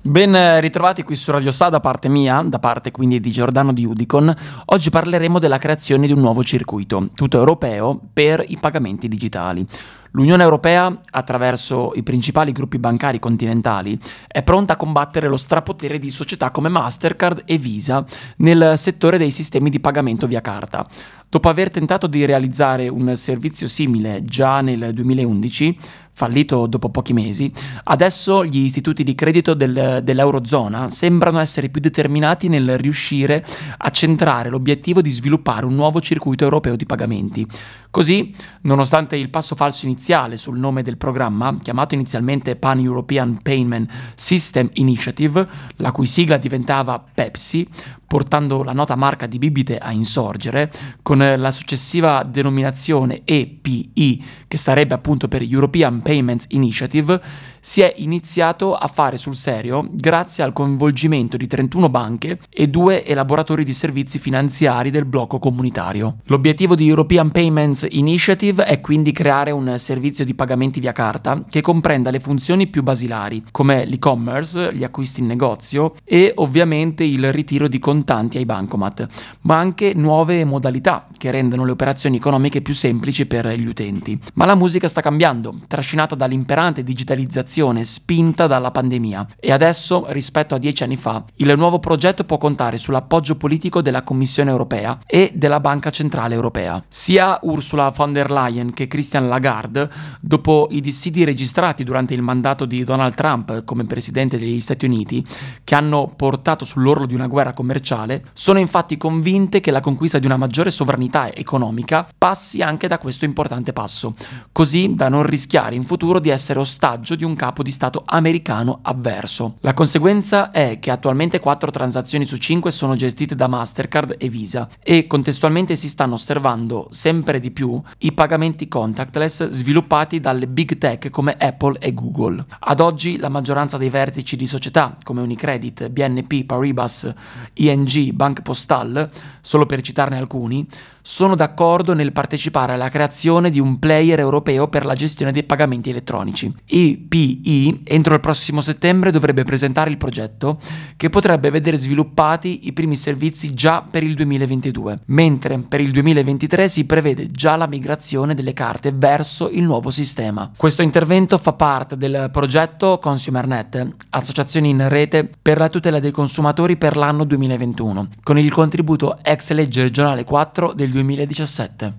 Ben ritrovati qui su Radio Sa da parte mia, da parte quindi di Giordano di Udicon. Oggi parleremo della creazione di un nuovo circuito, tutto europeo, per i pagamenti digitali. L'Unione Europea, attraverso i principali gruppi bancari continentali, è pronta a combattere lo strapotere di società come Mastercard e Visa nel settore dei sistemi di pagamento via carta. Dopo aver tentato di realizzare un servizio simile già nel 2011, fallito dopo pochi mesi, adesso gli istituti di credito dell'Eurozona sembrano essere più determinati nel riuscire a centrare l'obiettivo di sviluppare un nuovo circuito europeo di pagamenti. Così, nonostante il passo falso iniziale sul nome del programma, chiamato inizialmente Pan-European Payment System Initiative, la cui sigla diventava PEPSI, portando la nota marca di bibite a insorgere, con la successiva denominazione EPI, che starebbe appunto per European Payments Initiative, si è iniziato a fare sul serio grazie al coinvolgimento di 31 banche e 2 elaboratori di servizi finanziari del blocco comunitario. L'obiettivo di European Payments Initiative è quindi creare un servizio di pagamenti via carta che comprenda le funzioni più basilari, come l'e-commerce, gli acquisti in negozio e ovviamente il ritiro di contanti ai bancomat, ma anche nuove modalità che rendono le operazioni economiche più semplici per gli utenti. Ma la musica sta cambiando, trascinata dall'imperante digitalizzazione spinta dalla pandemia, e adesso, rispetto a 10 anni fa, il nuovo progetto può contare sull'appoggio politico della Commissione europea e della Banca Centrale Europea. Sia Ursula von der Leyen che Christine Lagarde, dopo i dissidi registrati durante il mandato di Donald Trump come presidente degli Stati Uniti, che hanno portato sull'orlo di una guerra commerciale, sono infatti convinte che la conquista di una maggiore sovranità economica passi anche da questo importante passo, così da non rischiare in futuro di essere ostaggio di un capo di Stato americano avverso. La conseguenza è che attualmente 4 transazioni su 5 sono gestite da Mastercard e Visa e contestualmente si stanno osservando sempre di più i pagamenti contactless sviluppati dalle big tech come Apple e Google. Ad oggi la maggioranza dei vertici di società come Unicredit, BNP Paribas, ING, Banque Postale, solo per citarne alcuni, sono d'accordo nel partecipare alla creazione di un player europeo per la gestione dei pagamenti elettronici. EPI entro il prossimo settembre dovrebbe presentare il progetto, che potrebbe vedere sviluppati i primi servizi già per il 2022, mentre per il 2023 si prevede già la migrazione delle carte verso il nuovo sistema. Questo intervento fa parte del progetto ConsumerNet, associazione in rete per la tutela dei consumatori per l'anno 2021, con il contributo ex legge regionale 4 del 2017.